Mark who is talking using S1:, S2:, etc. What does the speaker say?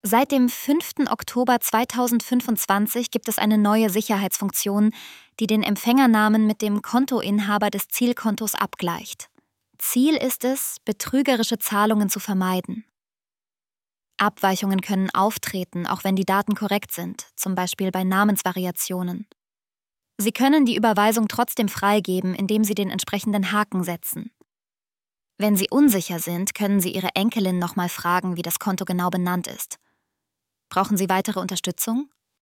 S1: Seit dem 5. Oktober 2025 gibt es eine neue Sicherheitsfunktion, die den Empfängernamen mit dem Kontoinhaber des Zielkontos abgleicht. Ziel ist es, betrügerische Zahlungen zu vermeiden. Abweichungen können auftreten, auch wenn die Daten korrekt sind, zum Beispiel bei Namensvariationen. Sie können die Überweisung trotzdem freigeben, indem Sie den entsprechenden Haken setzen. Wenn Sie unsicher sind, können Sie Ihre Enkelin nochmal fragen, wie das Konto genau benannt ist. Brauchen Sie weitere Unterstützung?